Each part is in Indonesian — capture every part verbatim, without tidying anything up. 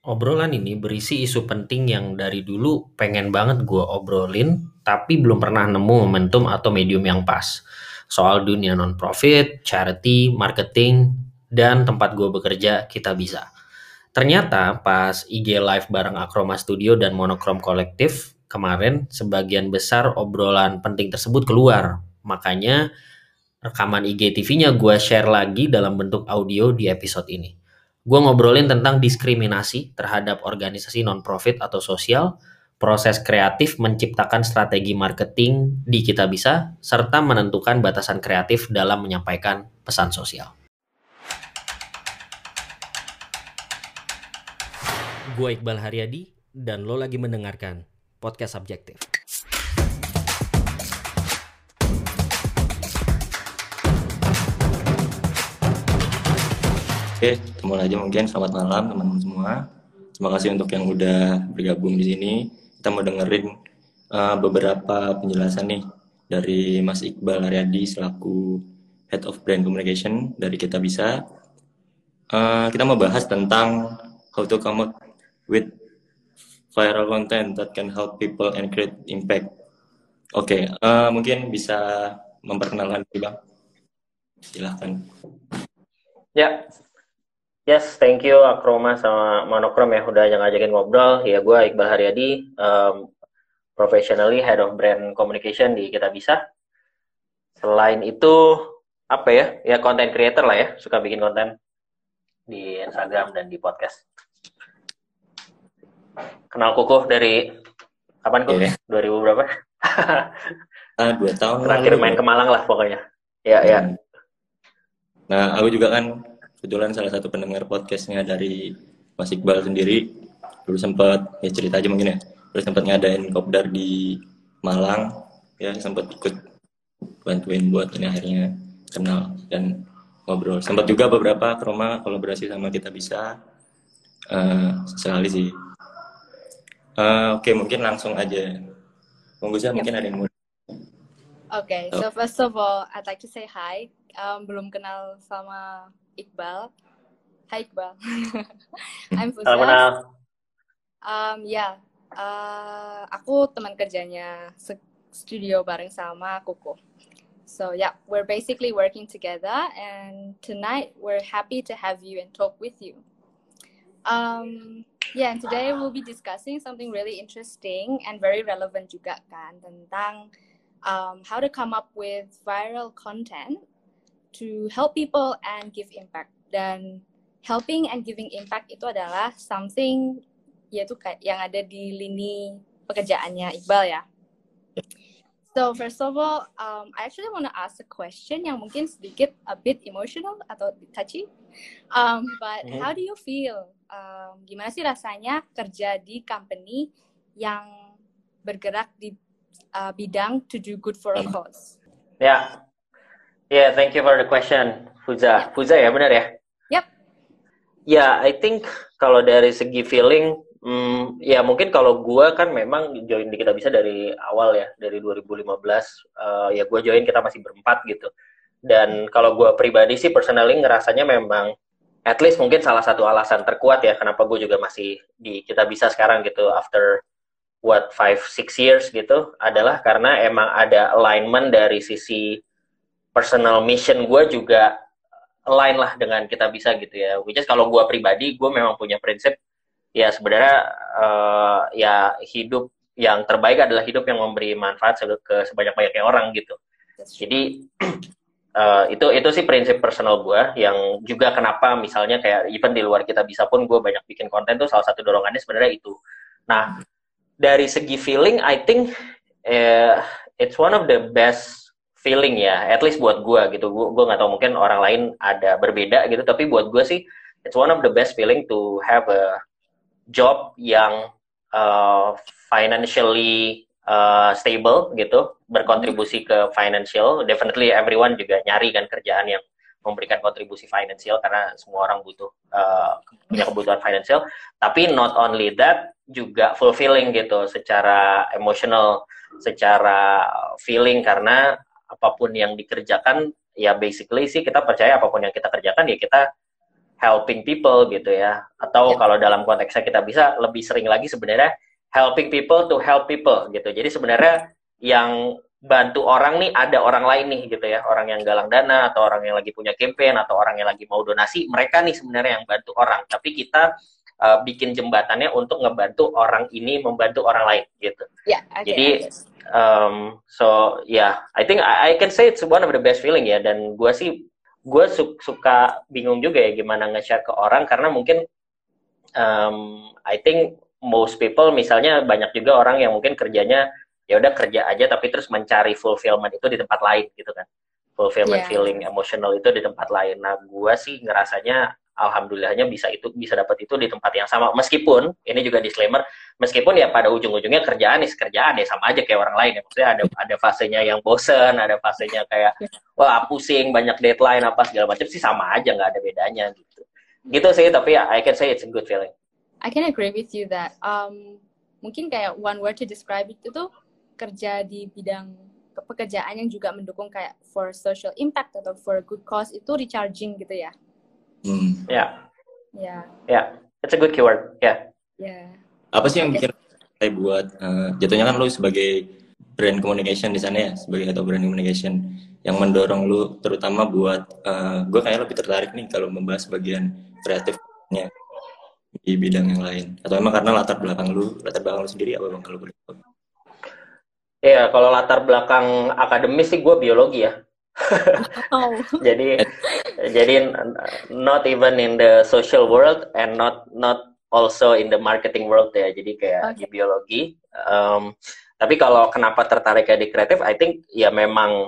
Obrolan ini berisi isu penting yang dari dulu pengen banget gue obrolin, tapi belum pernah nemu momentum atau medium yang pas. Soal dunia non-profit, charity, marketing, dan tempat gue bekerja, kita bisa. Ternyata pas I G Live bareng Akroma Studio dan Monochrome Collective, kemarin sebagian besar obrolan penting tersebut keluar. Makanya rekaman I G T V-nya gue share lagi dalam bentuk audio di episode ini. Gue ngobrolin tentang diskriminasi terhadap organisasi non-profit atau sosial, proses kreatif menciptakan strategi marketing di Kita Bisa, serta menentukan batasan kreatif dalam menyampaikan pesan sosial. Gue Iqbal Haryadi, dan lo lagi mendengarkan Podcast Subjektif. Oke, ketemu aja mungkin. Selamat malam teman-teman semua. Terima kasih untuk yang udah bergabung di sini. Kita mau dengerin uh, beberapa penjelasan nih dari Mas Iqbal Haryadi selaku Head of Brand Communication dari Kita Bisa. Uh, kita mau bahas tentang how to come up with viral content that can help people and create impact. Oke, uh, mungkin bisa memperkenalkan diri Bang. Silahkan. Ya, yes, thank you Akroma sama Monochrome ya udah ngajakin ngobrol. Ya, gue Iqbal Haryadi, um, professionally Head of Brand Communication di Kita Bisa. Selain itu, apa ya, ya content creator lah ya, suka bikin konten di Instagram dan di podcast. Kenal Kukuh dari kapan Kukuh? Yeah. dua ribu berapa? ah, dua tahun Terakhir main ke Malang lah pokoknya. Ya, hmm. ya. Nah, aku juga kan kebetulan salah satu pendengar podcastnya dari Mas Iqbal sendiri. Dulu sempat, ya cerita aja mungkin ya, dulu sempat ngadain kopdar di Malang, ya sempat ikut bantuin buat ini akhirnya kenal dan ngobrol. Sempat juga beberapa Akroma kolaborasi sama Kita Bisa, uh, sekali sih. Uh, Oke, okay, mungkin langsung aja. Monggo sih, yep. Mungkin ada yang mau. Okay, so first of all, I'd like to say hi. Um, belum kenal sama Iqbal. Hai Iqbal. I'm Fuzza. Halo. Um, ya, yeah. uh, aku teman kerjanya studio bareng sama Kukuh. So yeah, we're basically working together, and tonight we're happy to have you and talk with you. Um, yeah, and today we'll be discussing something really interesting and very relevant juga kan, tentang um, how to come up with viral content to help people and give impact. Dan helping and giving impact itu adalah something yaitu yang ada di lini pekerjaannya Iqbal ya. So first of all, um, I actually want to ask a question yang mungkin sedikit a bit emotional atau touchy. Um, but mm-hmm. How do you feel? Um, gimana sih rasanya kerja di company yang bergerak di uh, bidang to do good for a cause? Ya. Yeah. Yeah, thank you for the question, Fuzza. Yep. Fuzza ya, benar ya? Yep. Ya, yeah, I think kalau dari segi feeling, hmm, ya mungkin kalau gue kan memang join di Kita Bisa dari awal ya, dari dua ribu lima belas. Uh, ya gue join kita masih berempat gitu. Dan kalau gue pribadi sih personally ngerasanya memang, at least mungkin salah satu alasan terkuat ya, kenapa gue juga masih di Kita Bisa sekarang gitu, after what, five, six years gitu, adalah karena emang ada alignment dari sisi personal mission gue juga align lah dengan Kita Bisa gitu ya. Which is kalau gue pribadi, gue memang punya prinsip ya sebenarnya uh, ya hidup yang terbaik adalah hidup yang memberi manfaat ke sebanyak-banyaknya orang gitu. Jadi uh, itu itu sih prinsip personal gue yang juga kenapa misalnya kayak even di luar Kita Bisa pun gue banyak bikin konten tuh salah satu dorongannya sebenarnya itu. Nah dari segi feeling, I think uh, it's one of the best feeling ya, at least buat gue gitu. Gue gue nggak tahu mungkin orang lain ada berbeda gitu, tapi buat gue sih it's one of the best feeling to have a job yang uh, financially uh, stable gitu, berkontribusi ke financial. Definitely everyone juga nyari kan kerjaan yang memberikan kontribusi financial karena semua orang butuh uh, punya kebutuhan financial. Tapi not only that, juga fulfilling gitu secara emotional, secara feeling, karena apapun yang dikerjakan ya basically sih kita percaya apapun yang kita kerjakan ya kita helping people gitu ya. Atau Yeah. kalau dalam konteksnya kita bisa lebih sering lagi sebenarnya helping people to help people gitu. Jadi sebenarnya yang bantu orang nih ada orang lain nih gitu ya, orang yang galang dana atau orang yang lagi punya campaign atau orang yang lagi mau donasi, mereka nih sebenarnya yang bantu orang, tapi kita uh, bikin jembatannya untuk ngebantu orang ini membantu orang lain gitu. Yeah, okay, Jadi okay. um, so yeah, I think I, I can say it's one of the best feeling ya, dan gue sih gue su suka bingung juga ya gimana nge-share ke orang, karena mungkin um, I think most people, misalnya banyak juga orang yang mungkin kerjanya ya udah kerja aja tapi terus mencari fulfillment itu di tempat lain gitu kan, fulfillment Yeah. feeling emotional itu di tempat lain. Nah gue sih ngerasanya alhamdulillahnya bisa itu bisa dapat itu di tempat yang sama, meskipun ini juga disclaimer, meskipun ya pada ujung-ujungnya kerjaan is kerjaan ya sama aja kayak orang lain ya, maksudnya ada ada fasenya yang bosen, ada fasenya kayak wah pusing banyak deadline apa segala macam, sih sama aja, nggak ada bedanya gitu gitu sih. Tapi ya I can say it's a good feeling. I can agree with you that um, mungkin kayak one word to describe it itu kerja di bidang pekerjaan yang juga mendukung kayak for social impact atau for good cause itu recharging gitu ya. Hmm. Ya, Ya, ya, it's a good keyword. Ya. ya. Apa sih yang Oke. bikin saya buat uh, jatuhnya kan lu sebagai brand communication di sana ya, sebagai head of brand communication, yang mendorong lu terutama buat uh, gue kayak lebih tertarik nih kalau membahas bagian kreatifnya di bidang yang lain, atau emang karena latar belakang lu latar belakang lu sendiri apa bang kalau boleh tahu? Ya, kalau latar belakang akademis sih gue biologi ya. Oh. jadi jadi not even in the social world and not not also in the marketing world ya. Jadi kayak Okay. di biologi. Um, tapi kalau kenapa tertarik di kreatif, I think ya memang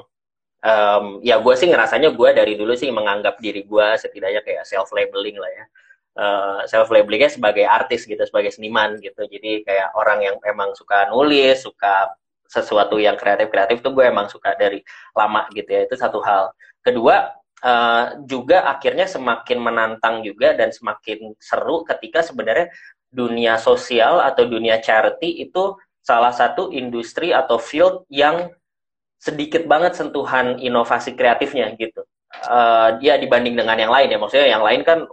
um, ya gue sih ngerasanya gue dari dulu sih menganggap diri gue setidaknya kayak self labeling lah ya. Uh, self labelingnya sebagai artis gitu, sebagai seniman gitu. Jadi kayak orang yang emang suka nulis, suka sesuatu yang kreatif-kreatif tuh gue emang suka dari lama gitu ya, itu satu hal. Kedua, uh, juga akhirnya semakin menantang juga dan semakin seru ketika sebenarnya dunia sosial atau dunia charity itu salah satu industri atau field yang sedikit banget sentuhan inovasi kreatifnya gitu. Uh, dia dibanding dengan yang lain ya, maksudnya yang lain kan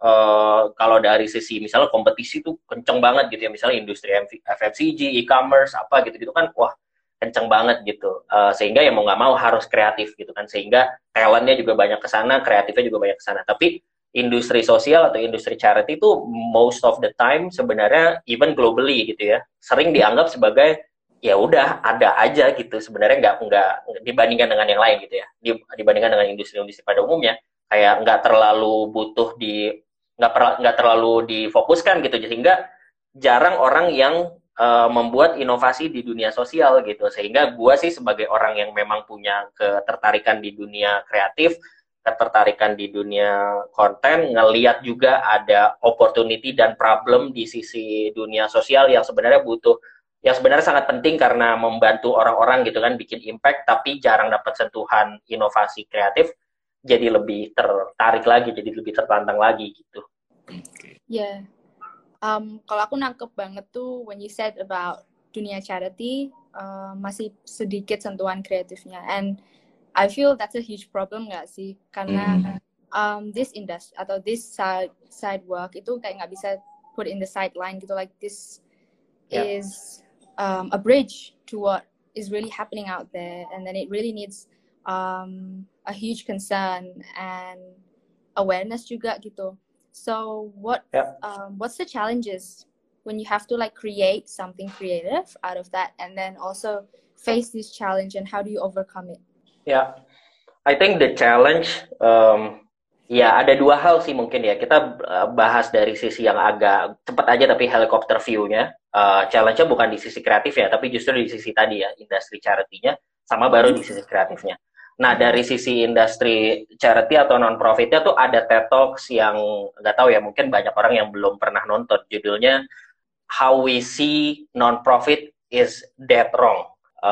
Uh, kalau dari sisi misalnya kompetisi tuh kenceng banget gitu ya, misalnya industri F M C G, e-commerce apa gitu-gitu kan, wah kenceng banget gitu, uh, sehingga ya mau nggak mau harus kreatif gitu kan, sehingga talentnya juga banyak kesana, kreatifnya juga banyak kesana. Tapi industri sosial atau industri charity itu most of the time sebenarnya even globally gitu ya, sering dianggap sebagai ya udah ada aja gitu, sebenarnya nggak nggak dibandingkan dengan yang lain gitu ya, dibandingkan dengan industri-industri pada umumnya kayak nggak terlalu butuh di nggak nggak terlalu difokuskan gitu, sehingga jarang orang yang uh, membuat inovasi di dunia sosial gitu. Sehingga gue sih sebagai orang yang memang punya ketertarikan di dunia kreatif, ketertarikan di dunia konten, ngelihat juga ada opportunity dan problem di sisi dunia sosial yang sebenarnya butuh, yang sebenarnya sangat penting karena membantu orang-orang gitu kan, bikin impact, tapi jarang dapat sentuhan inovasi kreatif. Jadi lebih tertarik lagi, jadi lebih tertantang lagi gitu. Yeah. Um, kalau aku nangkep banget tuh when you said about dunia charity, uh, masih sedikit sentuhan kreatifnya, and I feel that's a huge problem nggak sih? Karena mm. um, this industry atau this side side work itu kayak nggak bisa put in the sideline gitu, like this yeah. is um, a bridge to what is really happening out there, and then it really needs um, a huge concern and awareness juga gitu. So what yeah. um, what's the challenges when you have to like create something creative out of that, and then also face this challenge, and how do you overcome it? Ya, yeah. I think the challenge um, ya ada dua hal sih mungkin ya. Kita bahas dari sisi yang agak cepat aja tapi helicopter view-nya. Uh, challenge-nya bukan di sisi kreatif ya, tapi justru di sisi tadi ya, industri charity-nya, sama baru di sisi kreatifnya. Nah, dari sisi industri charity atau non-profitnya tuh ada TED Talks yang nggak tahu ya, mungkin banyak orang yang belum pernah nonton. Judulnya How We See Non-Profit is Dead Wrong.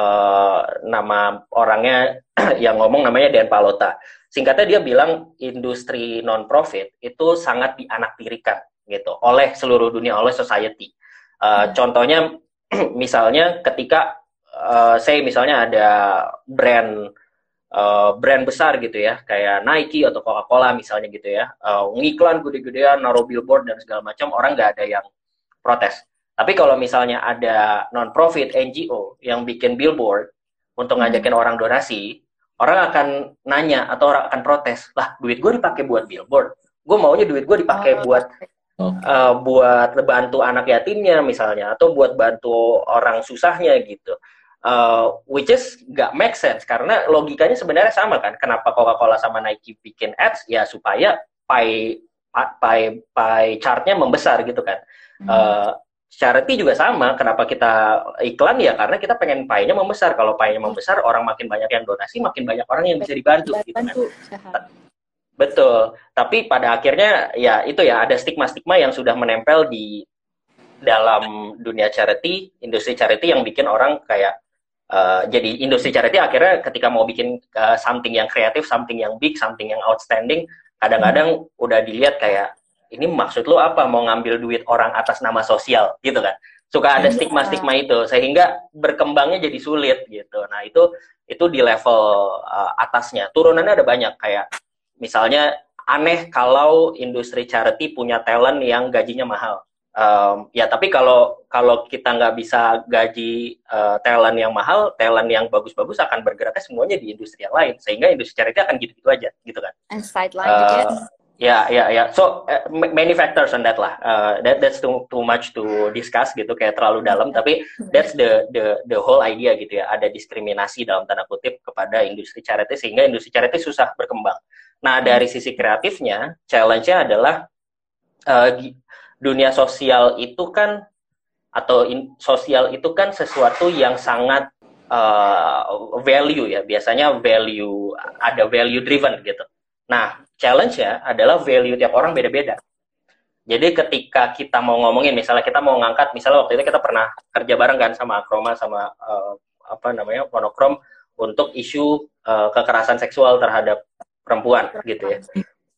Uh, nama orangnya yang ngomong namanya Dan Pallotta. Singkatnya dia bilang industri non-profit itu sangat dianaktirikan gitu oleh seluruh dunia, oleh society. Uh, contohnya misalnya ketika uh, saya misalnya ada brand uh, brand besar gitu ya, kayak Nike atau Coca-Cola misalnya gitu ya, uh, ngiklan gede-gedean, naruh billboard dan segala macam, orang nggak ada yang protes. Tapi kalau misalnya ada non-profit N G O yang bikin billboard untuk ngajakin hmm. orang donasi, orang akan nanya atau orang akan protes, lah duit gue dipakai buat billboard, gue maunya duit gue dipakai oh. buat uh, buat bantu anak yatimnya misalnya, atau buat bantu orang susahnya gitu. Uh, which is gak make sense, karena logikanya sebenarnya sama kan. Kenapa Coca-Cola sama Nike bikin ads? Ya supaya pie pie pie chartnya membesar gitu kan. Hmm. Uh, charity juga sama. Kenapa kita iklan? Ya karena kita pengen pie-nya membesar. Kalau pie-nya membesar, orang makin banyak yang donasi, makin banyak orang yang bisa dibantu. Gitu kan. Betul. Tapi pada akhirnya ya itu ya, ada stigma-stigma yang sudah menempel di dalam dunia charity, industri charity, yang bikin orang kayak Uh, jadi industri charity akhirnya ketika mau bikin uh, something yang kreatif, something yang big, something yang outstanding, kadang-kadang hmm. udah dilihat kayak, ini maksud lo apa, mau ngambil duit orang atas nama sosial gitu kan. Suka ada stigma-stigma itu, sehingga berkembangnya jadi sulit gitu. Nah itu itu di level uh, atasnya. Turunannya ada banyak, kayak misalnya aneh kalau industri charity punya talent yang gajinya mahal. Um, ya tapi kalau kalau kita nggak bisa gaji uh, talent yang mahal, talent yang bagus-bagus akan bergeraknya semuanya di industri yang lain, sehingga industri charity akan gitu-gitu aja, gitu kan? And sideline uh, again. Ya, ya, ya. So uh, many factors on that lah. Uh, that that's too too much to discuss gitu, kayak terlalu dalam. Tapi that's the the the whole idea gitu ya. Ada diskriminasi dalam tanda kutip kepada industri charity, sehingga industri charity susah berkembang. Nah dari sisi kreatifnya, challenge-nya adalah uh, dunia sosial itu kan, atau in, sosial itu kan sesuatu yang sangat uh, value ya, biasanya value, ada value driven gitu. Nah, challenge-nya adalah value tiap orang beda-beda. Jadi ketika kita mau ngomongin, misalnya kita mau ngangkat, misalnya waktu itu kita pernah kerja bareng kan sama Akroma, sama uh, apa namanya, Monokrom, untuk isu uh, kekerasan seksual terhadap perempuan gitu ya.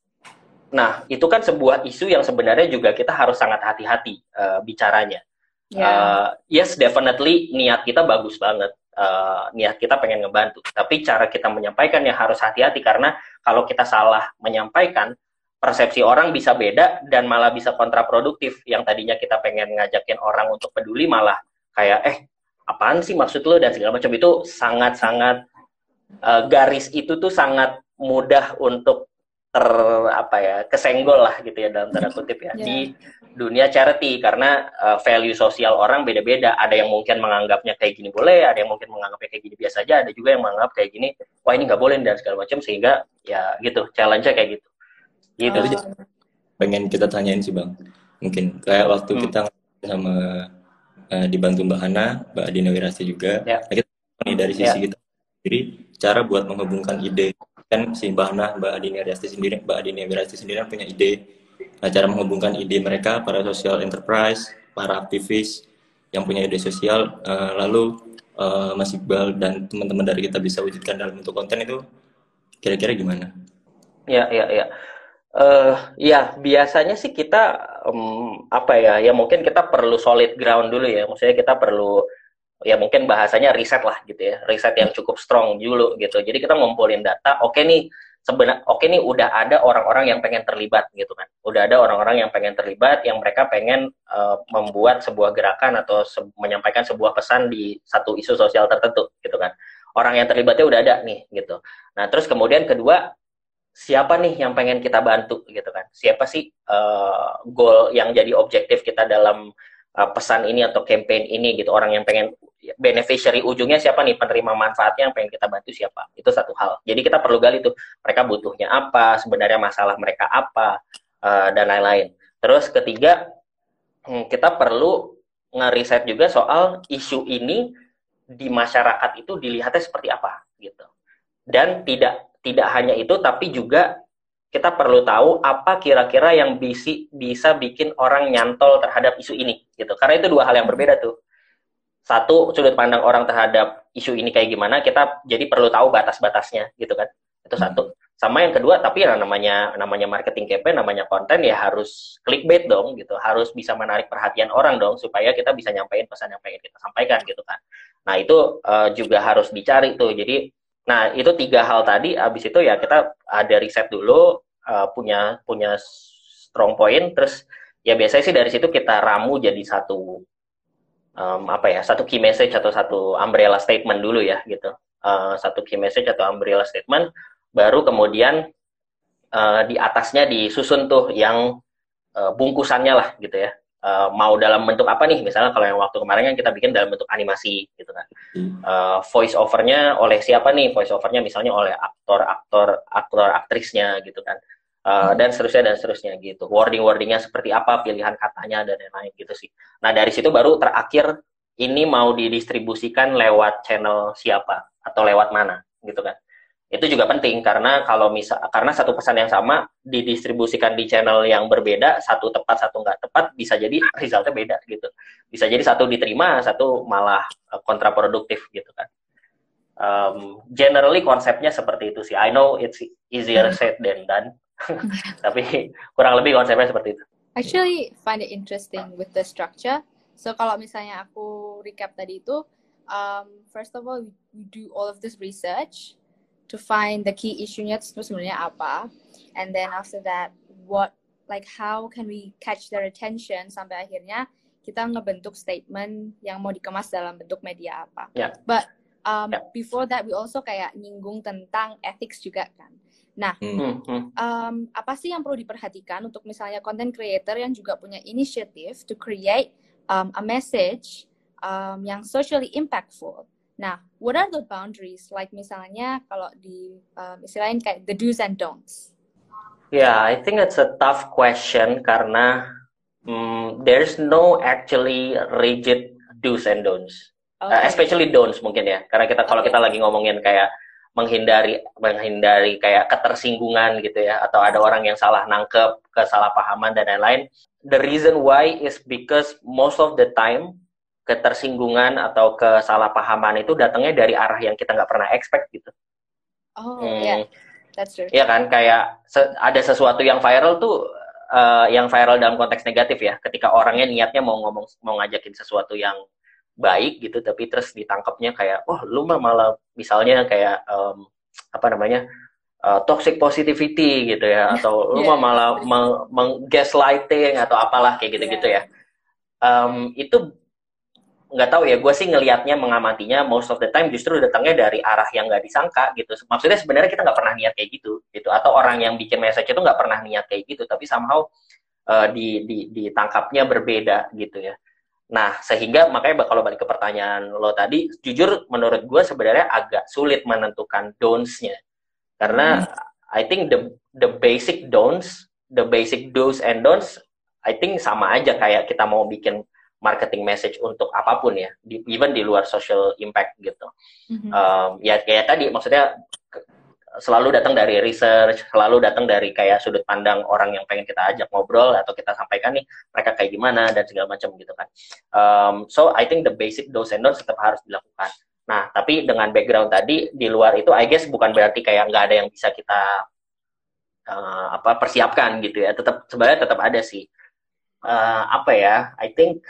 Nah, itu kan sebuah isu yang sebenarnya juga kita harus sangat hati-hati uh, bicaranya. Yeah. Uh, yes, definitely niat kita bagus banget. Uh, niat kita pengen ngebantu. Tapi cara kita menyampaikannya harus hati-hati, karena kalau kita salah menyampaikan, persepsi orang bisa beda dan malah bisa kontraproduktif. Yang tadinya kita pengen ngajakin orang untuk peduli, malah kayak, eh, apaan sih maksud lo? Dan segala macam. Itu sangat-sangat, uh, garis itu tuh sangat mudah untuk ter apa ya, kesenggol lah gitu ya, dalam tanda kutip ya, yeah. di dunia charity, karena uh, value sosial orang beda-beda. Ada yang mungkin menganggapnya kayak gini boleh, ada yang mungkin menganggapnya kayak gini biasa aja, ada juga yang menganggap kayak gini, wah ini nggak boleh dan segala macam, sehingga ya gitu, challenge-nya kayak gitu. Gitu. Oh. Pengen kita tanyain sih Bang, mungkin kayak waktu hmm. kita sama uh, dibantu Mbak Hana, Mbak Adina Wirasti juga, yeah. nah, kita nih dari sisi yeah. kita sendiri, cara buat menghubungkan ide. Kan si Mbak Hana, Mbak Adina Wirasti sendiri, Mbak Adina Wirasti sendiri punya ide. Nah, cara menghubungkan ide mereka, para social enterprise, para aktivis yang punya ide sosial, uh, lalu uh, Mas Iqbal dan teman-teman dari kita bisa wujudkan dalam bentuk konten, itu kira-kira gimana? Ya, ya, ya. Uh, ya, biasanya sih kita, um, apa ya, ya mungkin kita perlu solid ground dulu ya. Maksudnya kita perlu, ya mungkin bahasanya riset lah gitu ya, riset yang cukup strong dulu gitu. Jadi kita ngumpulin data, oke okay nih, sebenarnya oke okay nih udah ada orang-orang yang pengen terlibat gitu kan, udah ada orang-orang yang pengen terlibat, yang mereka pengen uh, membuat sebuah gerakan atau se menyampaikan sebuah pesan di satu isu sosial tertentu gitu kan. Orang yang terlibatnya udah ada nih gitu. Nah terus kemudian kedua, siapa nih yang pengen kita bantu gitu kan, siapa sih uh, goal yang jadi objektif kita dalam uh, pesan ini atau campaign ini gitu, orang yang pengen beneficiary ujungnya siapa nih, penerima manfaatnya yang pengen kita bantu siapa, itu satu hal. Jadi kita perlu gali tuh, mereka butuhnya apa, sebenarnya masalah mereka apa, uh, dan lain-lain. Terus ketiga, kita perlu ngeriset juga soal isu ini di masyarakat itu dilihatnya seperti apa gitu. Dan tidak tidak hanya itu, tapi juga kita perlu tahu apa kira-kira yang bisi, bisa bikin orang nyantol terhadap isu ini gitu. Karena itu dua hal yang berbeda tuh. Satu, sudut pandang orang terhadap isu ini kayak gimana, kita jadi perlu tahu batas-batasnya gitu kan. Itu satu. Sama yang kedua, tapi ya namanya namanya marketing campaign, namanya konten, ya harus clickbait dong gitu. Harus bisa menarik perhatian orang dong, supaya kita bisa nyampein pesan yang pengen kita sampaikan gitu kan. Nah itu uh, juga harus dicari tuh. Jadi Nah, itu tiga hal tadi, abis itu ya kita ada riset dulu, uh, punya punya strong point, terus ya biasanya sih dari situ kita ramu jadi satu um, apa ya, satu key message atau satu umbrella statement dulu ya gitu. Uh, satu key message atau umbrella statement, baru kemudian uh, di atasnya disusun tuh yang uh, bungkusannya lah gitu ya. Uh, mau dalam bentuk apa nih, misalnya kalau yang waktu kemarin kan kita bikin dalam bentuk animasi gitu kan. Uh, voice overnya oleh siapa nih, voice overnya misalnya oleh aktor aktor aktor aktrisnya gitu kan, uh, dan seterusnya dan seterusnya gitu, wording wordingnya seperti apa, pilihan katanya dan lain-lain gitu sih. Nah dari situ baru terakhir ini mau didistribusikan lewat channel siapa atau lewat mana gitu kan. Itu juga penting karena kalau misal karena satu pesan yang sama didistribusikan di channel yang berbeda, satu tepat satu nggak tepat, bisa jadi resultnya beda gitu. Bisa jadi satu diterima, satu malah kontraproduktif gitu kan. Um, generally konsepnya seperti itu sih. I know it's easier said than done, tapi kurang lebih konsepnya seperti itu. Actually find it interesting with the structure. So kalau misalnya aku recap tadi itu, um, first of all we do all of this research to find the key issue-nya itu sebenarnya apa, and then after that what like how can we catch their attention sampai akhirnya kita ngebentuk statement yang mau dikemas dalam bentuk media apa. Yeah. But um, yeah. before that we also kayak nyinggung tentang ethics juga kan. Nah, mm-hmm. um, apa sih yang perlu diperhatikan untuk misalnya content creator yang juga punya initiative to create um, a message um, yang socially impactful. Nah, what are the boundaries? Like misalnya kalau di um, istilahnya kayak the do's and don'ts. Yeah, I think it's a tough question karena um, there's no actually rigid do's and don'ts. Okay. Uh, especially don'ts mungkin ya. Karena kita kalau okay. kita lagi ngomongin kayak menghindari menghindari kayak ketersinggungan gitu ya, atau ada orang yang salah nangkep, kesalahpahaman dan lain-lain. The reason why is because most of the time ketersinggungan atau kesalahpahaman itu datangnya dari arah yang kita nggak pernah expect gitu. Oh, hmm. yeah, that's true. Iya kan, kayak se- ada sesuatu yang viral tuh, uh, yang viral dalam konteks negatif ya, ketika orangnya niatnya mau ngomong, mau ngajakin sesuatu yang baik gitu, tapi terus ditangkapnya kayak, oh lu mah malah misalnya kayak um, apa namanya uh, toxic positivity gitu ya, atau lu yeah, mah malah meng- meng-gaslighting atau apalah kayak gitu-gitu yeah. ya. Um, itu nggak tahu ya, gue sih ngelihatnya, mengamatinya most of the time justru datangnya dari arah yang nggak disangka gitu. Maksudnya sebenarnya kita nggak pernah niat kayak gitu, gitu. Atau orang yang bikin message itu nggak pernah niat kayak gitu, tapi somehow uh, di, di, ditangkapnya berbeda gitu ya. Nah, sehingga makanya kalau balik ke pertanyaan lo tadi, jujur menurut gue sebenarnya agak sulit menentukan don'ts-nya. Karena hmm. I think the the basic don'ts, the basic do's and don'ts, I think sama aja kayak kita mau bikin marketing message untuk apapun ya, di, even di luar social impact gitu. Mm-hmm. Um, ya kayak tadi, maksudnya selalu datang dari research, selalu datang dari kayak sudut pandang orang yang pengen kita ajak ngobrol atau kita sampaikan nih mereka kayak gimana dan segala macam gitu kan. Um, so I think the basic do's and don'ts tetap harus dilakukan. Nah, tapi dengan background tadi di luar itu, I guess bukan berarti kayak nggak ada yang bisa kita uh, apa persiapkan gitu ya. Tetap sebenarnya tetap ada sih. Uh, apa ya? I think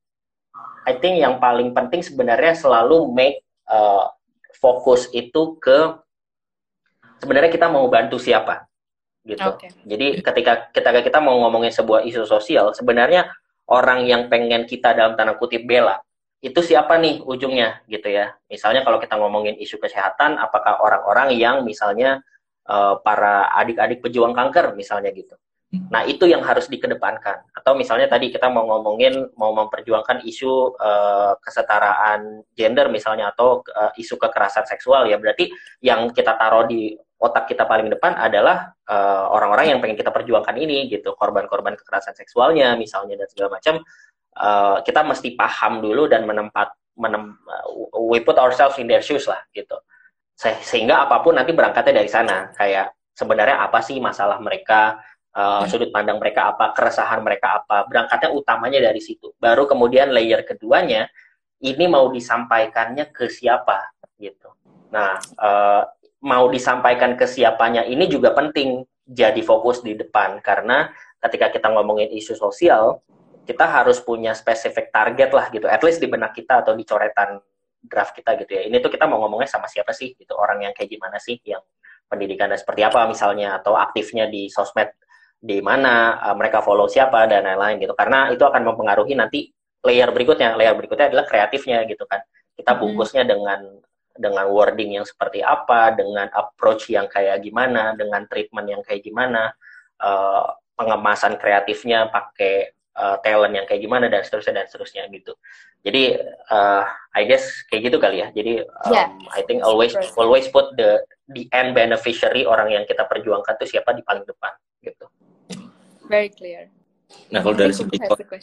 I think yang paling penting sebenarnya selalu make uh, fokus itu ke sebenarnya kita mau bantu siapa gitu. Okay. Jadi ketika kita kita mau ngomongin sebuah isu sosial, sebenarnya orang yang pengen kita dalam tanda kutip bela itu siapa nih ujungnya gitu ya. Misalnya kalau kita ngomongin isu kesehatan, apakah orang-orang yang misalnya uh, para adik-adik pejuang kanker misalnya gitu. Nah, itu yang harus dikedepankan. Atau misalnya tadi kita mau ngomongin, mau memperjuangkan isu uh, kesetaraan gender misalnya, atau uh, isu kekerasan seksual, ya berarti yang kita taruh di otak kita paling depan adalah uh, orang-orang yang pengen kita perjuangkan ini, gitu. Korban-korban kekerasan seksualnya misalnya, dan segala macam. Uh, kita mesti paham dulu dan menempat, menem, uh, we put ourselves in their shoes lah, gitu. Se- sehingga apapun nanti berangkatnya dari sana. Kayak sebenarnya apa sih masalah mereka, Uh, sudut pandang mereka apa, keresahan mereka apa, berangkatnya utamanya dari situ. Baru kemudian layer keduanya, ini mau disampaikannya ke siapa, gitu. Nah, uh, mau disampaikan ke siapanya ini juga penting jadi fokus di depan, karena ketika kita ngomongin isu sosial, kita harus punya specific target lah, gitu. At least di benak kita atau di coretan draft kita gitu ya. Ini tuh kita mau ngomongnya sama siapa sih gitu, orang yang kayak gimana sih, yang pendidikannya seperti apa misalnya, atau aktifnya di sosmed di mana, uh, mereka follow siapa dan lain-lain gitu. Karena itu akan mempengaruhi nanti layer berikutnya. Layer berikutnya adalah kreatifnya gitu kan. Kita bungkusnya hmm. dengan dengan wording yang seperti apa, dengan approach yang kayak gimana, dengan treatment yang kayak gimana, uh, pengemasan kreatifnya pakai uh, talent yang kayak gimana, dan seterusnya dan seterusnya gitu. Jadi uh, I guess kayak gitu kali ya. Jadi um, yeah. I think always always put the the end beneficiary, orang yang kita perjuangkan itu siapa, di paling depan gitu. Very clear. Nah, kalau dari segi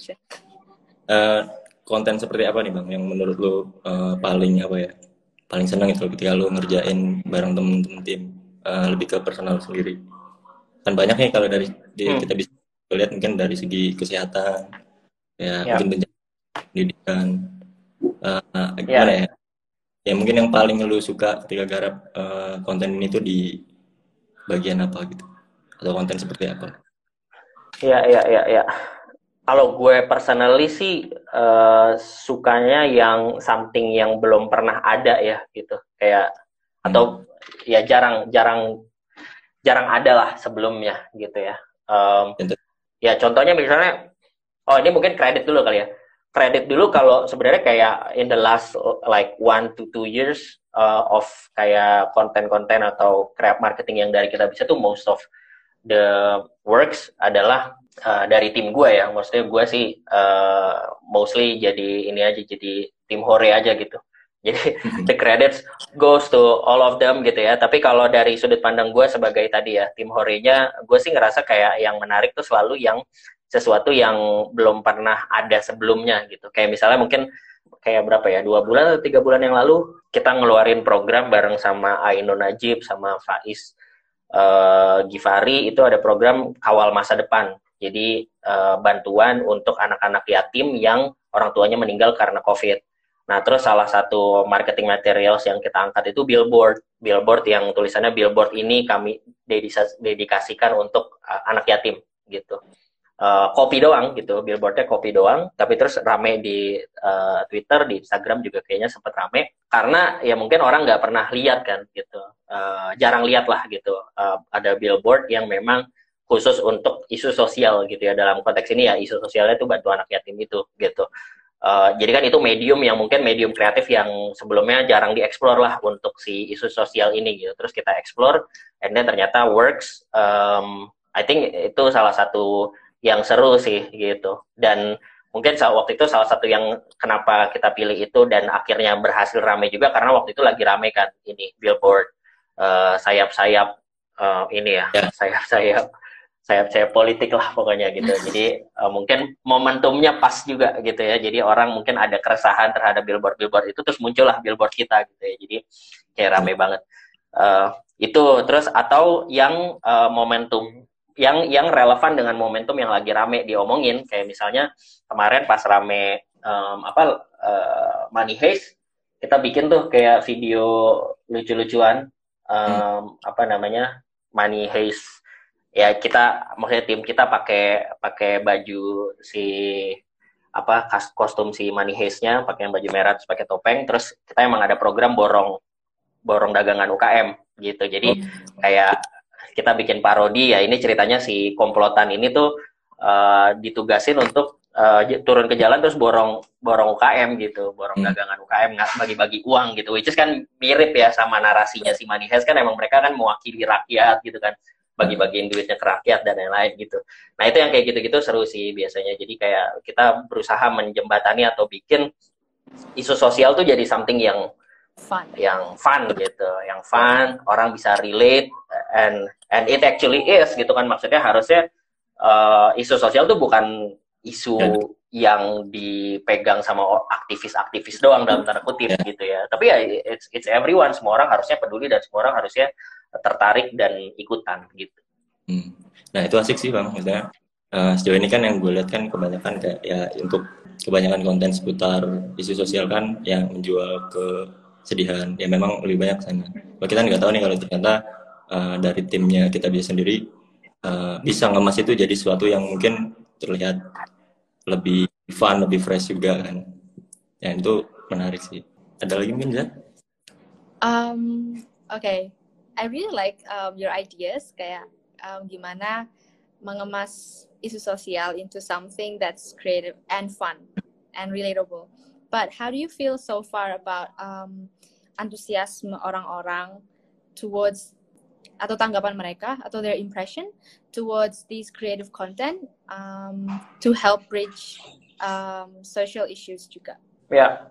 uh, konten seperti apa nih Bang yang menurut lo uh, paling apa ya? Paling senang itu ketika lo ngerjain bareng temen-temen tim, uh, lebih ke personal sendiri. Kan banyak nih kalau dari hmm. kita bisa lihat mungkin dari segi kesehatan, ya yeah. mungkin pendidikan, uh, gimana yeah. ya? Ya mungkin yang paling lo suka ketika garap uh, konten ini tuh di bagian apa gitu? Atau konten seperti apa? Ya, ya, ya, ya. Kalau gue personally sih uh, sukanya yang something yang belum pernah ada ya gitu, kayak hmm. atau ya jarang jarang jarang ada lah sebelumnya gitu ya. Um, ya contohnya misalnya, oh ini mungkin kredit dulu kali ya. Kredit dulu kalau sebenarnya kayak in the last like one to two years uh, of kayak konten-konten atau creative marketing yang dari kita bisa tuh most of the works adalah uh, dari tim gue ya. Maksudnya gue sih uh, mostly jadi ini aja, jadi tim hore aja gitu. Jadi the credits goes to all of them gitu ya. Tapi kalau dari sudut pandang gue sebagai tadi ya, tim horenya, gue sih ngerasa kayak yang menarik tuh selalu yang sesuatu yang belum pernah ada sebelumnya gitu. Kayak misalnya mungkin kayak berapa ya, dua bulan atau tiga bulan yang lalu kita ngeluarin program bareng sama Ainun Najib sama Faiz Uh, Givari, itu ada program Kawal Masa Depan. Jadi uh, bantuan untuk anak-anak yatim yang orang tuanya meninggal karena COVID. Nah, terus salah satu marketing materials yang kita angkat itu billboard. Billboard yang tulisannya, billboard ini kami dedikasikan untuk uh, anak yatim gitu. Uh, kopi doang gitu, billboardnya kopi doang, tapi terus rame di uh, Twitter, di Instagram juga kayaknya sempet rame, karena ya mungkin orang nggak pernah lihat kan gitu, uh, jarang lihat lah gitu, uh, ada billboard yang memang khusus untuk isu sosial gitu ya, dalam konteks ini ya isu sosialnya itu bantu anak yatim itu gitu. Uh, jadi kan itu medium yang mungkin medium kreatif yang sebelumnya jarang dieksplor lah untuk si isu sosial ini gitu, terus kita explore, and then ternyata works. um, I think itu salah satu yang seru sih gitu, dan mungkin waktu itu salah satu yang kenapa kita pilih itu dan akhirnya berhasil rame juga karena waktu itu lagi rame kan ini billboard uh, sayap-sayap uh, ini ya, yeah. sayap-sayap sayap-sayap politik lah pokoknya gitu. Jadi uh, mungkin momentumnya pas juga gitu ya, jadi orang mungkin ada keresahan terhadap billboard-billboard itu, terus muncullah billboard kita gitu ya, jadi kayak rame banget uh, itu. Terus atau yang uh, momentum yang yang relevan dengan momentum yang lagi rame diomongin, kayak misalnya kemarin pas rame um, apa uh, Money Heist, kita bikin tuh kayak video lucu-lucuan, um, hmm. apa namanya, Money Heist ya, kita maksudnya tim kita pakai pakai baju si apa kostum si Money Heist-nya, pakai baju merah terus pakai topeng, terus kita emang ada program borong borong dagangan U K M gitu. Jadi hmm. kayak kita bikin parodi ya, ini ceritanya si komplotan ini tuh uh, ditugasin untuk uh, turun ke jalan terus borong borong U K M gitu, borong hmm. dagangan U K M, nggak bagi-bagi uang gitu, which is kan mirip ya sama narasinya si Money Heist kan, emang mereka kan mewakili rakyat gitu kan, bagi-bagiin duitnya ke rakyat dan lain-lain gitu. Nah itu yang kayak gitu-gitu seru sih biasanya, jadi kayak kita berusaha menjembatani atau bikin isu sosial tuh jadi something yang fun, yang fun gitu, yang fun, orang bisa relate, and and it actually is gitu kan. Maksudnya harusnya uh, isu sosial tuh bukan isu yeah. yang dipegang sama aktivis-aktivis doang dalam tanda kutip yeah. gitu ya, tapi ya it's it's everyone, semua orang harusnya peduli dan semua orang harusnya tertarik dan ikutan gitu. Hmm. Nah itu asik sih Bang, maksudnya uh, sejauh ini kan yang gue lihat kan kebanyakan kayak ya untuk kebanyakan konten seputar isu sosial kan yang menjual ke sedihan, ya memang lebih banyak sana. Kalau kita nggak tahu nih kalau ternyata uh, dari timnya kita bisa sendiri uh, bisa ngemas itu jadi sesuatu yang mungkin terlihat lebih fun, lebih fresh juga kan. Ya itu menarik sih. Ada lagi mungkin, Zat? Um, okay, I really like um, your ideas kayak um, gimana mengemas isu sosial into something that's creative and fun and relatable. But how do you feel so far about um, antusiasme orang-orang towards atau tanggapan mereka atau their impression towards these creative content um, to help bridge um, social issues juga? Yeah,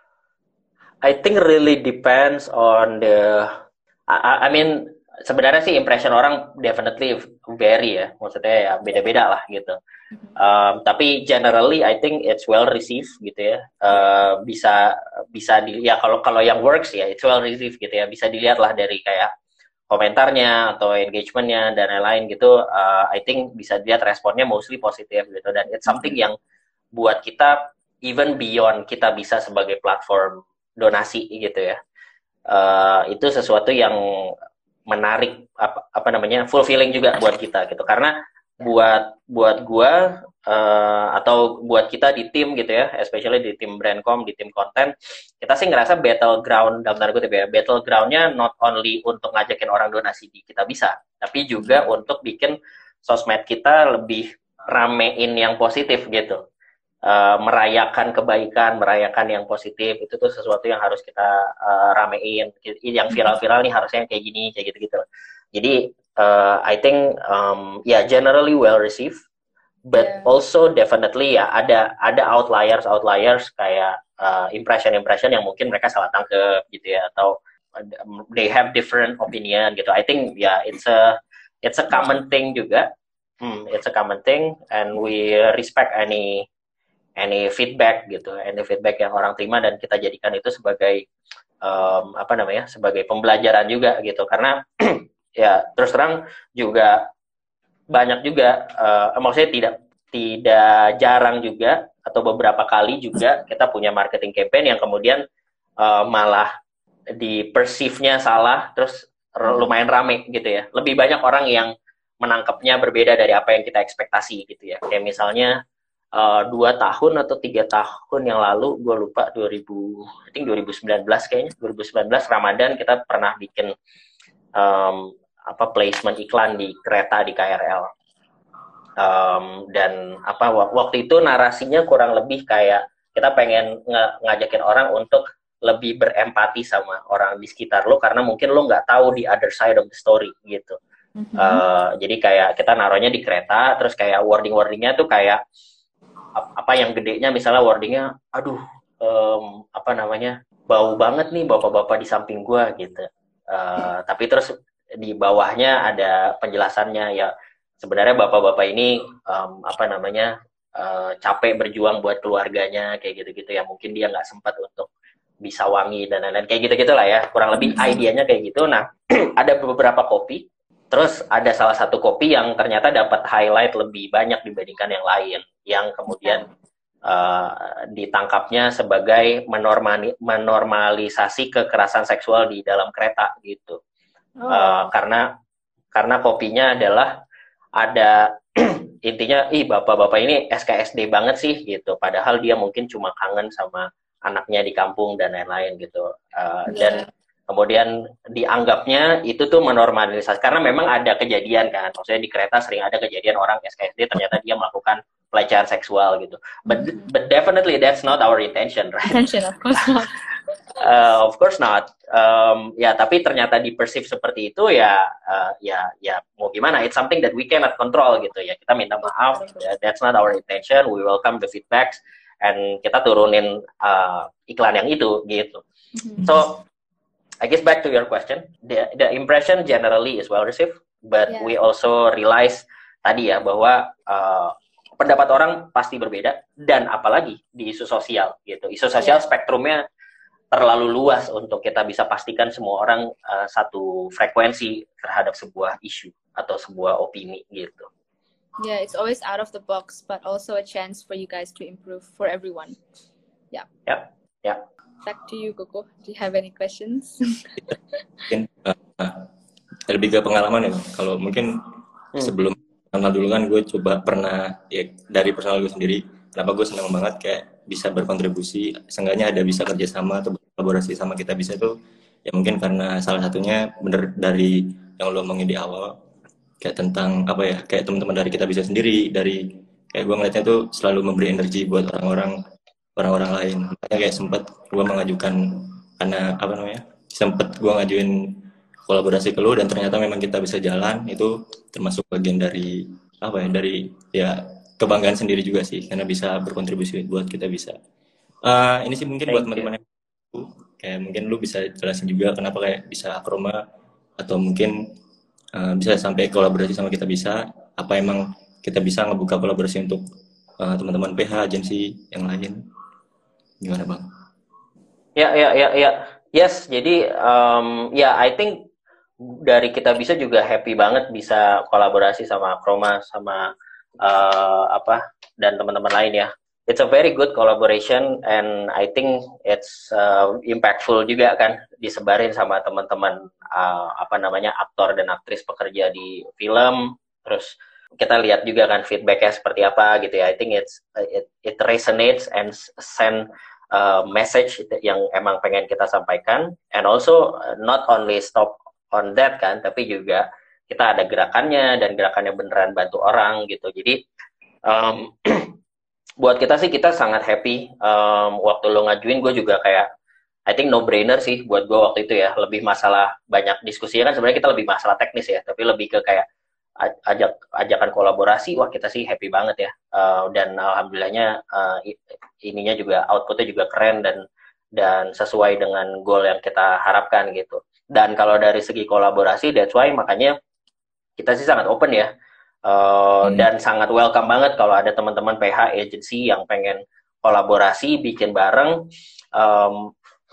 I think really depends on the. I, I mean sebenarnya sih impression orang definitely vary ya, maksudnya ya beda-beda lah gitu. Um, tapi generally I think it's well received gitu ya. Uh, bisa bisa di ya kalau kalau yang works ya it's well received gitu ya. Bisa dilihat lah dari kayak komentarnya atau engagementnya dan lain-lain gitu. Uh, I think bisa dilihat responnya mostly positif gitu, dan it's something yang buat kita even beyond kita bisa sebagai platform donasi gitu ya. Uh, itu sesuatu yang menarik, apa, apa namanya fulfilling juga buat kita gitu, karena buat buat gua uh, atau buat kita di tim gitu ya, especially di tim Brandcom, di tim konten, kita sih ngerasa battleground dalam tanda kutip ya, battlegroundnya not only untuk ngajakin orang donasi di kita bisa, tapi juga untuk bikin sosmed kita lebih ramein yang positif gitu. Uh, merayakan kebaikan, merayakan yang positif, itu tuh sesuatu yang harus kita uh, ramein. Yang viral-viral nih harusnya kayak gini, kayak gitu-gitu. Jadi uh, I think um, ya yeah, generally well received, but yeah. also definitely ya ada ada outliers outliers kayak uh, impression impression yang mungkin mereka salah tangkep gitu ya, atau um, they have different opinion gitu. I think ya yeah, it's a it's a common thing juga. Hmm, it's a common thing, and we respect any any feedback gitu, any feedback yang orang terima, dan kita jadikan itu sebagai um, apa namanya, sebagai pembelajaran juga gitu, karena ya terus terang juga banyak juga, uh, maksudnya tidak tidak jarang juga atau beberapa kali juga kita punya marketing campaign yang kemudian uh, malah di perceive-nya salah, terus lumayan rame gitu ya, lebih banyak orang yang menangkapnya berbeda dari apa yang kita ekspektasi gitu ya, kayak misalnya Uh, dua tahun atau tiga tahun yang lalu, gue lupa, dua ribu, I think dua ribu sembilan belas kayaknya, dua ribu sembilan belas Ramadan kita pernah bikin um, apa placement iklan di kereta di K R L, um, dan apa waktu itu narasinya kurang lebih kayak kita pengen ng- ngajakin orang untuk lebih berempati sama orang di sekitar lo, karena mungkin lo nggak tahu the other side of the story gitu. Mm-hmm. Uh, jadi kayak kita naruhnya di kereta, terus kayak wording-wordingnya tuh kayak apa yang gedenya, misalnya wordingnya, aduh, um, apa namanya, bau banget nih bapak-bapak di samping gua gitu. Uh, tapi terus di bawahnya ada penjelasannya, ya sebenarnya bapak-bapak ini um, apa namanya uh, capek berjuang buat keluarganya kayak gitu-gitu ya, mungkin dia nggak sempat untuk bisa wangi dan lain-lain kayak gitu-gitu lah ya, kurang lebih idenya kayak gitu. Nah ada beberapa kopi. Terus ada salah satu kopi yang ternyata dapat highlight lebih banyak dibandingkan yang lain, yang kemudian uh, ditangkapnya sebagai menormali, menormalisasi kekerasan seksual di dalam kereta gitu. Oh. Uh, karena karena kopinya adalah ada intinya, ih bapak-bapak ini S K S D banget sih gitu, padahal dia mungkin cuma kangen sama anaknya di kampung dan lain-lain gitu. Uh, yeah. Dan kemudian dianggapnya itu tuh menormalisasi, karena memang ada kejadian kan, maksudnya di kereta sering ada kejadian orang S K S D ternyata dia melakukan pelecehan seksual gitu. But but definitely that's not our intention, right? Intention, of course not. uh, of course not. Um, ya tapi ternyata di perceive seperti itu ya, uh, ya ya mau gimana? It's something that we cannot control gitu ya. Kita minta maaf. That's not our intention. We welcome the feedbacks, and kita turunin uh, iklan yang itu gitu. Mm-hmm. So I guess back to your question, the, the impression generally is well received, but yeah. we also realize tadi ya bahwa uh, pendapat orang pasti berbeda, dan apalagi di isu sosial gitu. Isu sosial yeah. spektrumnya terlalu luas untuk kita bisa pastikan semua orang uh, satu frekuensi terhadap sebuah isu atau sebuah opini gitu. Yeah, it's always out of the box, but also a chance for you guys to improve for everyone. Yeah. Yeah. Yeah. Back to you, Koko. Do you have any questions? Mungkin uh, lebih ke pengalaman ya. Kalau mungkin hmm. sebelum kenal dulu kan gue coba pernah ya dari personal gue sendiri kenapa gue senang banget kayak bisa berkontribusi, seenggaknya ada bisa kerjasama atau berkolaborasi sama kita bisa tuh ya mungkin karena salah satunya bener dari yang lo omongin di awal kayak tentang apa ya, kayak teman-teman dari kita bisa sendiri, dari kayak gue ngeliatnya tuh selalu memberi energi buat orang-orang orang-orang lain. Makanya kayak sempet gue mengajukan, karena apa namanya, sempet gue ngajuin kolaborasi ke lu dan ternyata memang kita bisa jalan, itu termasuk bagian dari apa ya, dari ya kebanggaan sendiri juga sih karena bisa berkontribusi buat kita bisa. Uh, ini sih mungkin buat teman-teman yang kayak mungkin lu bisa jelasin juga kenapa kayak bisa Akroma atau mungkin uh, bisa sampai kolaborasi sama kita bisa, apa emang kita bisa ngebuka kolaborasi untuk uh, teman-teman P H agensi yang lain, gimana bang? Ya ya ya ya yes, jadi um, ya yeah, I think dari kita bisa juga happy banget bisa kolaborasi sama Akroma sama uh, apa dan teman-teman lain ya. It's a very good collaboration and I think it's uh, impactful juga kan, disebarin sama teman-teman uh, apa namanya aktor dan aktris pekerja di film. Terus kita lihat juga kan feedbacknya seperti apa gitu ya. I think it's it, it resonates and send uh, message yang emang pengen kita sampaikan, and also uh, not only stop on that kan, tapi juga kita ada gerakannya dan gerakannya beneran bantu orang gitu. Jadi um, buat kita sih kita sangat happy. Um, waktu lo ngajuin gue juga kayak I think no brainer sih buat gue waktu itu ya. Lebih masalah banyak diskusinya kan sebenarnya kita lebih masalah teknis ya, tapi lebih ke kayak ajak ajakan kolaborasi. Wah kita sih happy banget ya. Uh, dan alhamdulillahnya uh, ininya juga outputnya juga keren dan dan sesuai dengan goal yang kita harapkan gitu. Dan kalau dari segi kolaborasi, that's why makanya kita sih sangat open ya. Uh, hmm. Dan sangat welcome banget kalau ada teman-teman P H agency yang pengen kolaborasi, bikin bareng, um,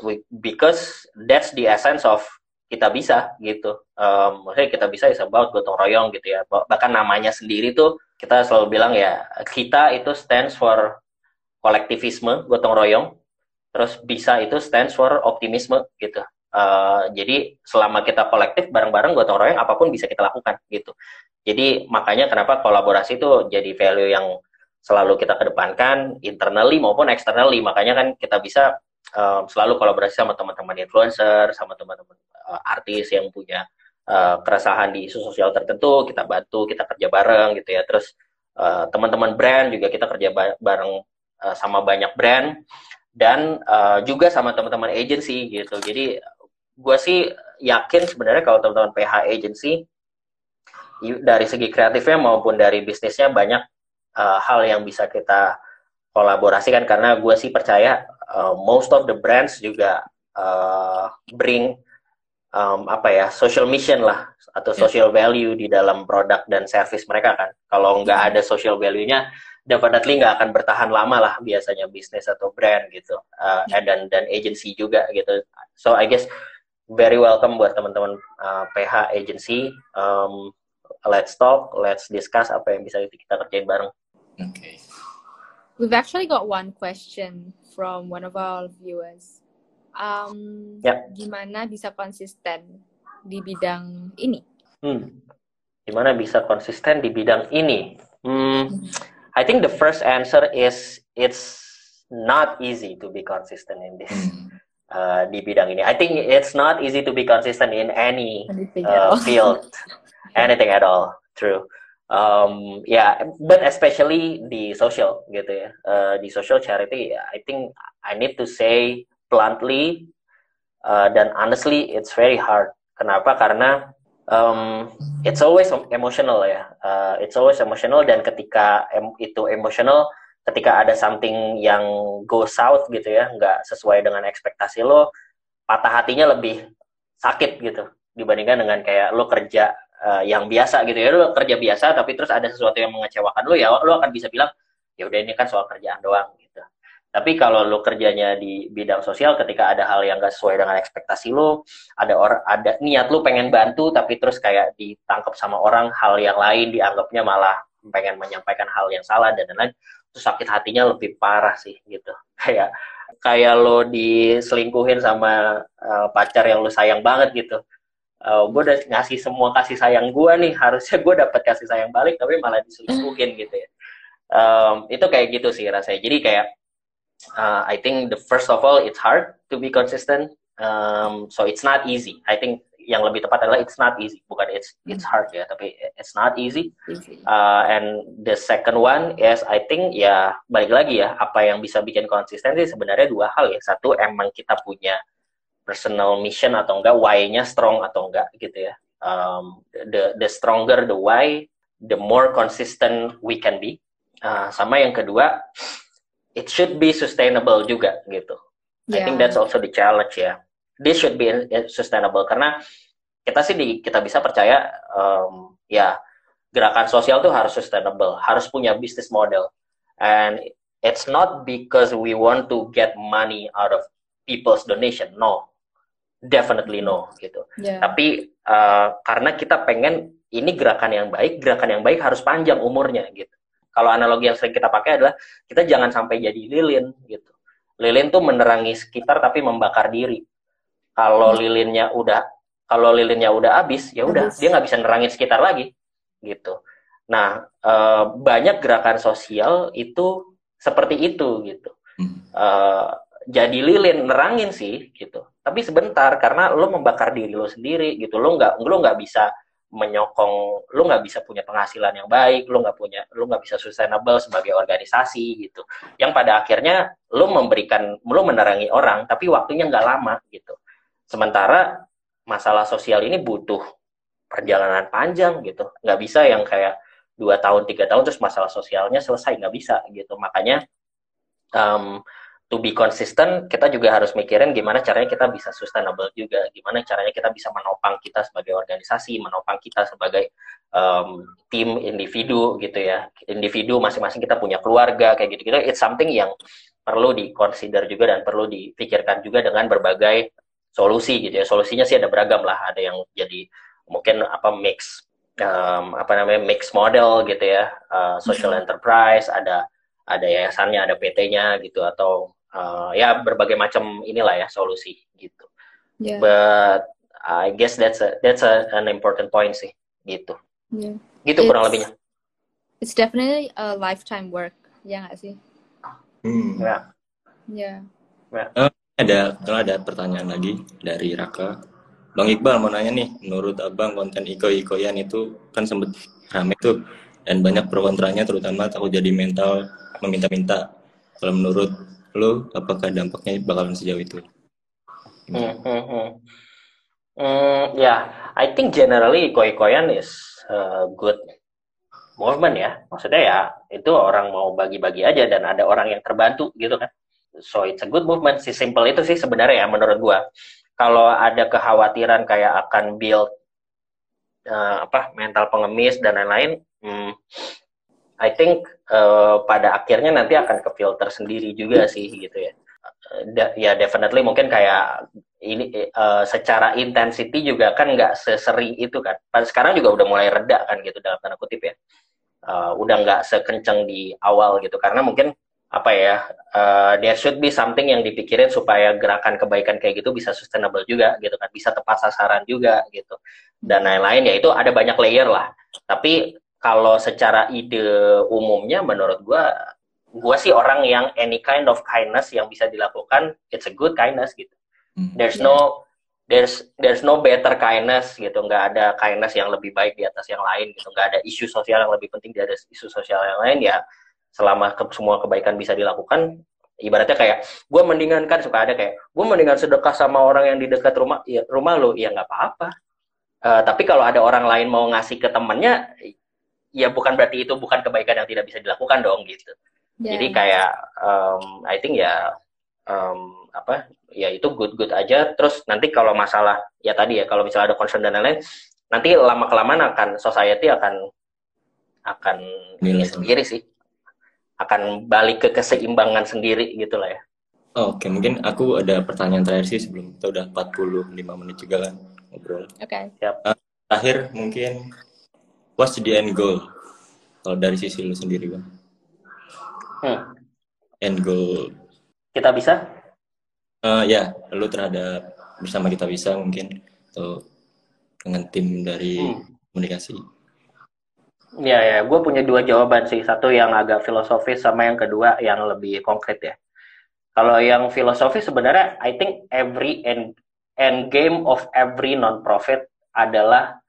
because that's the essence of kita bisa gitu. Um, maksudnya kita bisa is about gotong royong gitu ya. Bahkan namanya sendiri tuh kita selalu bilang ya, kita itu stands for kolektivisme, gotong royong. Terus bisa itu stands for optimisme gitu. Uh, jadi selama kita kolektif bareng-bareng gotong royong, apapun bisa kita lakukan gitu. Jadi makanya kenapa kolaborasi itu jadi value yang selalu kita kedepankan internally maupun externally. Makanya kan kita bisa uh, selalu kolaborasi sama teman-teman influencer, sama teman-teman uh, artis yang punya uh, keresahan di isu sosial tertentu, kita bantu, kita kerja bareng gitu ya. Terus uh, teman-teman brand juga kita kerja bareng uh, sama banyak brand, dan uh, juga sama teman-teman agency gitu. Jadi gue sih yakin sebenarnya kalau teman-teman P H agency dari segi kreatifnya maupun dari bisnisnya banyak uh, hal yang bisa kita kolaborasikan, karena gue sih percaya uh, most of the brands juga uh, bring um, apa ya, social mission lah atau social value di dalam produk dan service mereka kan. Kalau nggak ada social value-nya, definitely nggak akan bertahan lama lah biasanya bisnis atau brand gitu, uh, dan dan agency juga gitu. So I guess very welcome buat teman-teman uh, P H agency. Um, let's talk, let's discuss apa yang bisa kita kerjain bareng. Okay. We've actually got one question from one of our viewers. Um, yeah. Gimana bisa konsisten di bidang ini? Hmm. Gimana bisa konsisten di bidang ini? Hmm. I think the first answer is it's not easy to be consistent in this uh, di bidang ini. I think it's not easy to be consistent in any uh, field, anything at all. True. Um, yeah, but especially di social gitu ya. Uh, di social charity, I think I need to say bluntly uh, dan honestly, it's very hard. Kenapa? Karena um, it's always emotional ya. Uh, it's always emotional, dan ketika em itu emotional, ketika ada something yang go south gitu ya, nggak sesuai dengan ekspektasi lo, patah hatinya lebih sakit gitu dibandingkan dengan kayak lo kerja uh, yang biasa gitu ya. Lo kerja biasa tapi terus ada sesuatu yang mengecewakan lo, ya lo akan bisa bilang ya udah ini kan soal kerjaan doang gitu. Tapi kalau lo kerjanya di bidang sosial, ketika ada hal yang nggak sesuai dengan ekspektasi lo, ada orang, ada niat lo pengen bantu, tapi terus kayak ditangkap sama orang hal yang lain, dianggapnya malah pengen menyampaikan hal yang salah dan lain-lain, itu sakit hatinya lebih parah sih gitu. Kayak kayak lo diselingkuhin sama uh, pacar yang lo sayang banget gitu. Uh, gue udah ngasih semua kasih sayang gue nih, harusnya gue dapet kasih sayang balik, tapi malah diselingkuhin gitu ya. Um, itu kayak gitu sih rasanya. Jadi kayak uh, I think the first of all it's hard to be consistent. Um, so it's not easy. I think yang lebih tepat adalah it's not easy, bukan it's it's hard ya, tapi it's not easy. Uh, and the second one is I think ya balik lagi ya, apa yang bisa bikin konsisten sih sebenarnya dua hal ya. Satu, emang kita punya personal mission atau enggak, why-nya strong atau enggak gitu ya. Um, the the stronger the why, the more consistent we can be. Uh, sama yang kedua, it should be sustainable juga gitu. Yeah. I think that's also the challenge ya. This should be sustainable karena kita sih di, kita bisa percaya um, ya gerakan sosial tuh harus sustainable, harus punya business model, and it's not because we want to get money out of people's donation, no, definitely no gitu. Yeah. Tapi uh, karena kita pengen ini gerakan yang baik, gerakan yang baik harus panjang umurnya gitu. Kalau analogi yang sering kita pakai adalah kita jangan sampai jadi lilin gitu. Lilin tuh menerangi sekitar tapi membakar diri. Kalau lilinnya udah kalau lilinnya udah habis, ya udah dia nggak bisa nerangin sekitar lagi, gitu. Nah, e, banyak gerakan sosial itu seperti itu, gitu. E, jadi lilin nerangin sih, gitu. Tapi sebentar karena lo membakar diri lo sendiri, gitu. Lo nggak lo nggak bisa menyokong, lo nggak bisa punya penghasilan yang baik, lo nggak punya, lo nggak bisa sustainable sebagai organisasi, gitu. Yang pada akhirnya lo memberikan, lo menerangi orang, tapi waktunya nggak lama, gitu. Sementara masalah sosial ini butuh perjalanan panjang gitu, nggak bisa yang kayak dua tahun tiga tahun terus masalah sosialnya selesai, nggak bisa gitu. Makanya um, to be consistent kita juga harus mikirin gimana caranya kita bisa sustainable juga, gimana caranya kita bisa menopang kita sebagai organisasi, menopang kita sebagai um, tim individu gitu ya, individu masing-masing kita punya keluarga kayak gitu-gitu. It's something yang perlu di-consider juga dan perlu dipikirkan juga dengan berbagai solusi gitu ya. Solusinya sih ada beragam lah, ada yang jadi mungkin apa mix um, apa namanya mix model gitu ya, uh, social mm-hmm. enterprise, ada ada yayasannya, ada P T-nya gitu, atau uh, ya berbagai macam inilah ya solusi gitu. Yeah. But I guess that's a, that's a, an important point sih gitu. Yeah. Gitu it's, kurang lebihnya. It's definitely a lifetime work, ya nggak sih? Hmm. Ya. Yeah. Yeah. Uh, ada kalau ada pertanyaan lagi dari Raka. Bang Iqbal mau nanya nih, menurut Abang konten iko-ikoyan itu kan sempet rame tuh dan banyak pro kontranya, terutama takut jadi mental meminta-minta. Kalau menurut lo apakah dampaknya bakalan sejauh itu? Hmm, hmm, hmm. Hmm, ya, yeah. I think generally iko-ikoyan is a good movement ya. Maksudnya ya itu orang mau bagi-bagi aja dan ada orang yang terbantu gitu kan. So it's a good movement, si simple itu sih sebenarnya ya menurut gua. Kalau ada kekhawatiran kayak akan build uh, apa mental pengemis dan lain-lain, hmm, I think uh, pada akhirnya nanti akan ke filter sendiri juga sih gitu ya. Uh, da- ya definitely mungkin kayak ini uh, secara intensity juga kan nggak sesering itu kan. Pada sekarang juga udah mulai reda kan gitu dalam tanda kutip ya. Uh, udah nggak sekencang di awal gitu karena mungkin apa ya, uh, there should be something yang dipikirin supaya gerakan kebaikan kayak gitu bisa sustainable juga gitu kan, bisa tepat sasaran juga gitu dan lain-lain ya. Itu ada banyak layer lah. Tapi kalau secara ide umumnya menurut gua gua sih orang yang any kind of kindness yang bisa dilakukan, it's a good kindness gitu. There's no there's there's no better kindness gitu, nggak ada kindness yang lebih baik di atas yang lain gitu, nggak ada isu sosial yang lebih penting dari isu sosial yang lain ya. Selama ke, semua kebaikan bisa dilakukan, ibaratnya kayak gue mendingan kan suka ada kayak gue mendingan sedekah sama orang yang di dekat rumah ya, rumah lo ya nggak apa-apa. Uh, tapi kalau ada orang lain mau ngasih ke temennya, ya bukan berarti itu bukan kebaikan yang tidak bisa dilakukan dong gitu. Yeah. Jadi kayak um, I think ya um, apa ya itu good-good aja. Terus nanti kalau masalah ya tadi ya kalau misalnya ada concern dan lain-lain, nanti lama kelamaan akan society akan akan ini sendiri sih. Akan balik ke keseimbangan sendiri gitu lah ya. Oh, Oke, okay. Mungkin aku ada pertanyaan terakhir sih sebelum kita udah empat puluh lima menit juga kan ngobrol. Oke. Okay. Siap. Uh, terakhir mungkin what's the end goal? Kalau dari sisi lu sendiri, Bang. Hmm. End goal. Kita bisa? Uh, ya, lu terhadap bersama kita bisa mungkin atau dengan tim dari hmm. komunikasi. Ya, ya, gue punya dua jawaban sih. Satu yang agak filosofis sama yang kedua yang lebih konkret ya. Kalau yang filosofis sebenarnya, I think every end, end game of every non-profit adalah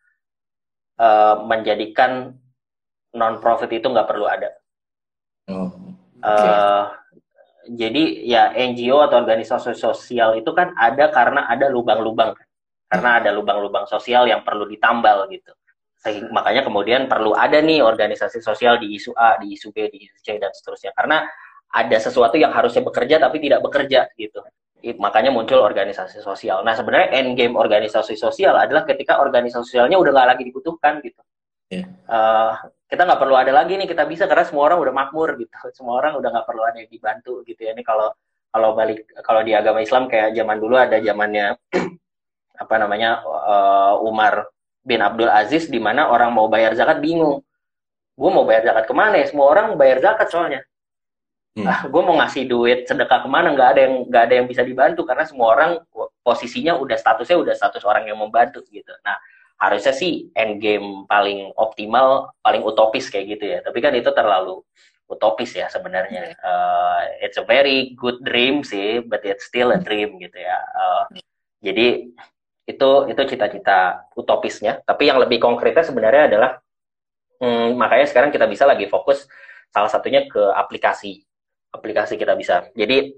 uh, menjadikan non-profit itu nggak perlu ada. Oh. Okay. Uh, jadi ya N G O atau organisasi sosial itu kan ada karena ada lubang-lubang. Karena ada lubang-lubang sosial yang perlu ditambal gitu. Sehingga, makanya kemudian perlu ada nih organisasi sosial di isu A, di isu B, di isu C, dan seterusnya. Karena ada sesuatu yang harusnya bekerja tapi tidak bekerja gitu. Makanya muncul organisasi sosial. Nah sebenarnya end game organisasi sosial adalah ketika organisasi sosialnya udah nggak lagi dibutuhkan gitu. Yeah. Uh, kita nggak perlu ada lagi nih kita bisa karena semua orang udah makmur gitu. Semua orang udah nggak perlu ada yang dibantu gitu ya. Ini kalau kalau balik kalau di agama Islam kayak zaman dulu ada zamannya apa namanya uh, Umar bin Abdul Aziz di mana orang mau bayar zakat bingung. Gue mau bayar zakat kemana ya? Semua orang bayar zakat soalnya. Hmm. Ah, gue mau ngasih duit sedekah kemana? Nggak ada yang nggak ada yang bisa dibantu karena semua orang posisinya udah statusnya udah status orang yang membantu gitu. Nah harusnya sih end game paling optimal, paling utopis kayak gitu ya. Tapi kan itu terlalu utopis ya sebenarnya. Uh, it's a very good dream sih, but it's still a dream gitu ya. Uh, jadi itu itu cita-cita utopisnya. Tapi yang lebih konkretnya sebenarnya adalah hmm, makanya sekarang kita bisa lagi fokus salah satunya ke aplikasi. Aplikasi kita bisa. Jadi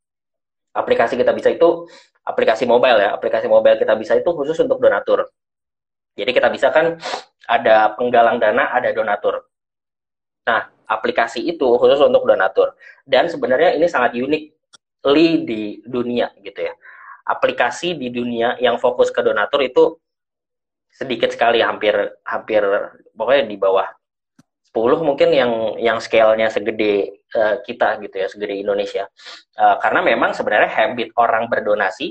aplikasi kita bisa itu aplikasi mobile ya. Aplikasi mobile kita bisa itu khusus untuk donatur. Jadi kita bisa kan ada penggalang dana, ada donatur. Nah, aplikasi itu khusus untuk donatur. Dan sebenarnya ini sangat uniquely di dunia gitu ya. Aplikasi di dunia yang fokus ke donatur itu sedikit sekali, hampir hampir pokoknya di bawah sepuluh mungkin yang yang scale-nya segede uh, kita gitu ya, segede Indonesia. Uh, karena memang sebenarnya habit orang berdonasi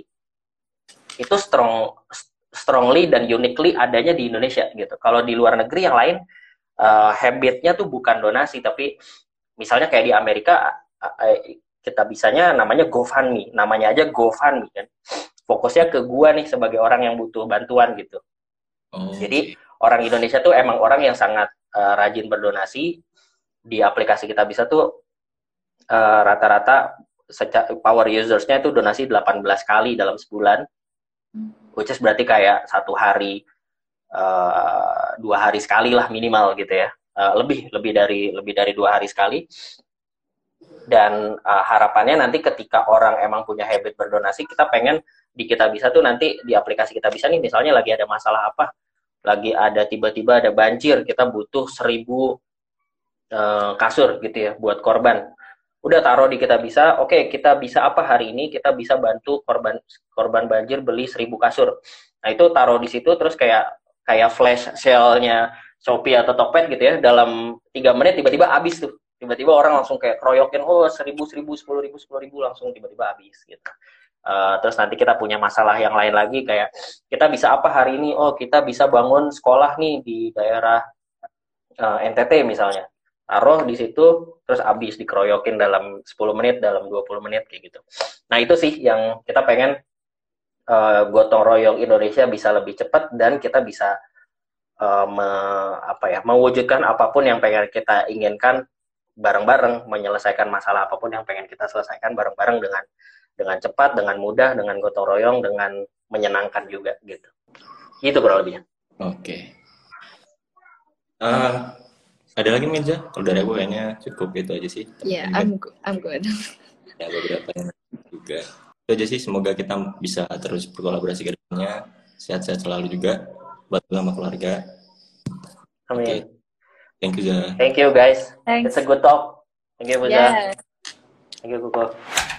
itu strong strongly dan uniquely adanya di Indonesia gitu. Kalau di luar negeri yang lain uh, habitnya tuh bukan donasi, tapi misalnya kayak di Amerika uh, kita bisanya namanya GoFundMe, namanya aja GoFundMe kan. Fokusnya ke gua nih sebagai orang yang butuh bantuan gitu. Oh. Jadi orang Indonesia tuh emang orang yang sangat uh, rajin berdonasi. Di aplikasi kita bisa tuh uh, rata-rata secara power usersnya itu donasi delapan belas kali dalam sebulan. Which is berarti kayak satu hari uh, dua hari sekali lah minimal gitu ya, uh, lebih lebih dari lebih dari dua hari sekali. Dan uh, harapannya nanti ketika orang emang punya habit berdonasi, kita pengen di kita bisa tuh nanti di aplikasi kita bisa nih misalnya lagi ada masalah apa, lagi ada tiba-tiba ada banjir, kita butuh seribu uh, kasur gitu ya buat korban. Udah taruh di kita bisa, oke okay, kita bisa apa hari ini, kita bisa bantu korban korban banjir beli seribu kasur. Nah itu taruh di situ terus kayak kayak flash sale-nya Shopee atau Tokped gitu ya, dalam tiga menit tiba-tiba habis tuh. Tiba-tiba orang langsung kayak keroyokin, oh seribu, seribu, sepuluh ribu, sepuluh ribu, langsung tiba-tiba habis gitu. Uh, terus nanti kita punya masalah yang lain lagi kayak kita bisa apa hari ini, oh kita bisa bangun sekolah nih di daerah uh, N T T misalnya. Taruh di situ, terus habis dikeroyokin dalam sepuluh menit, dalam dua puluh menit, kayak gitu. Nah, itu sih yang kita pengen uh, gotong royong Indonesia bisa lebih cepat, dan kita bisa uh, me, apa ya, mewujudkan apapun yang pengen kita inginkan bareng-bareng, menyelesaikan masalah apapun yang pengen kita selesaikan bareng-bareng dengan dengan cepat, dengan mudah, dengan gotong royong, dengan menyenangkan juga, gitu. Gitu kurang lebihnya. Oke. Okay. Uh... Ada lagi Mirza? Kalau dari aku kayaknya cukup itu aja sih. Iya, yeah, I'm good. I'm good. Ya beberapa yang juga. Itu aja sih. Semoga kita bisa terus berkolaborasi ke depannya. Sehat-sehat selalu juga buat sama keluarga. Amin. Okay. Thank you Za. Thank you guys. Thanks. It's a good talk. Thank you Za. Yeah. Thank you Kuko.